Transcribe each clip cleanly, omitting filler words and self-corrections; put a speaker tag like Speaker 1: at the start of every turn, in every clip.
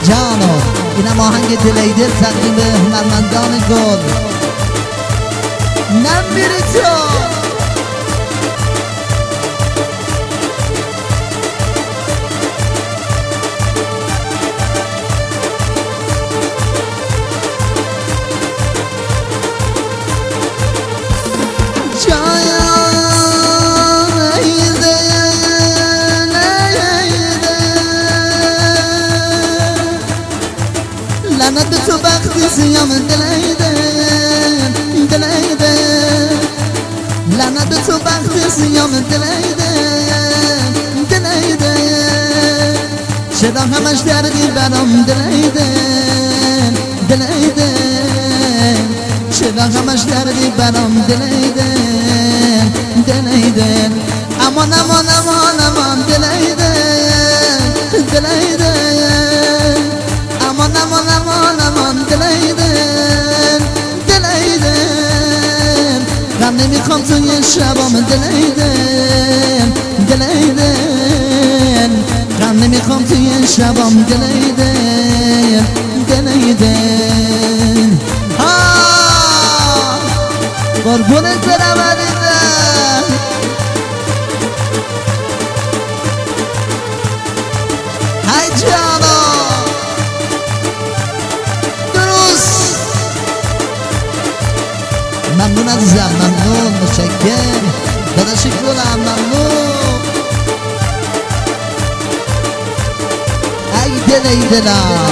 Speaker 1: جانو اینم آهنگ دلیدل تقدیم به هنرمندان گل. نمیری تو لعنت تو وقتی سیام دلیدن دلیدن لعنت تو وقتی سیام دلیدن دلیدن چرا همش دردی برام دلیدن دلیدن چرا همش دردی برام دلیدن دلیدن امان امان امان امان دلیدن دلیدن امان امان امان امان دلیدن دلیدن غم نمیخوام توی شبام دلیدن دلیدن غم نمیخوام توی شبام دلیدن دلیدن قربونت برم عزیزم های جانا ممنون عزیزم ممنون متشکر داداشی گلم ممنون ای دل ای دلم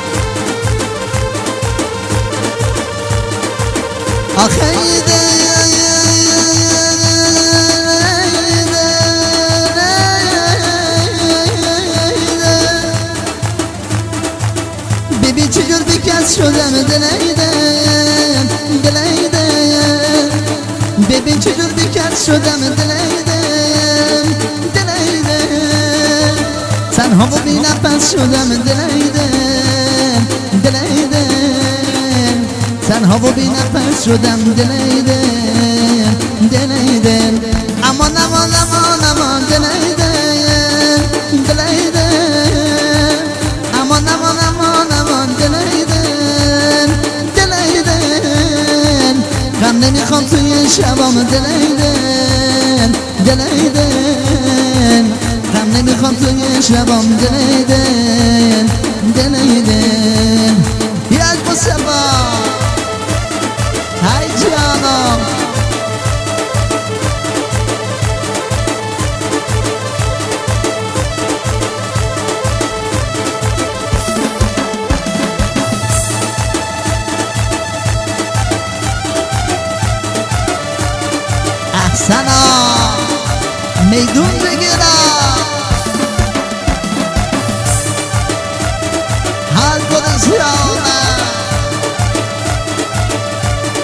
Speaker 1: آخه ای دل بیبی چجور بیکس شدم دل ای دل ای ببین چجور بیکس شدم دلیدن دلیدن تنها و بی نفس شدم دلیدن دلیدن تنها و بی نفس شدم دلیدن دلیدن امان امان امان امان دلیدن دلیدن امان امان امان امان دلیدن دلیدن غم نمیخوام توی شبام دلیدن دلیدن غم نمیخوام توی شبام دلیدن دلیدن یک مصطفی های جانم احسنا میدون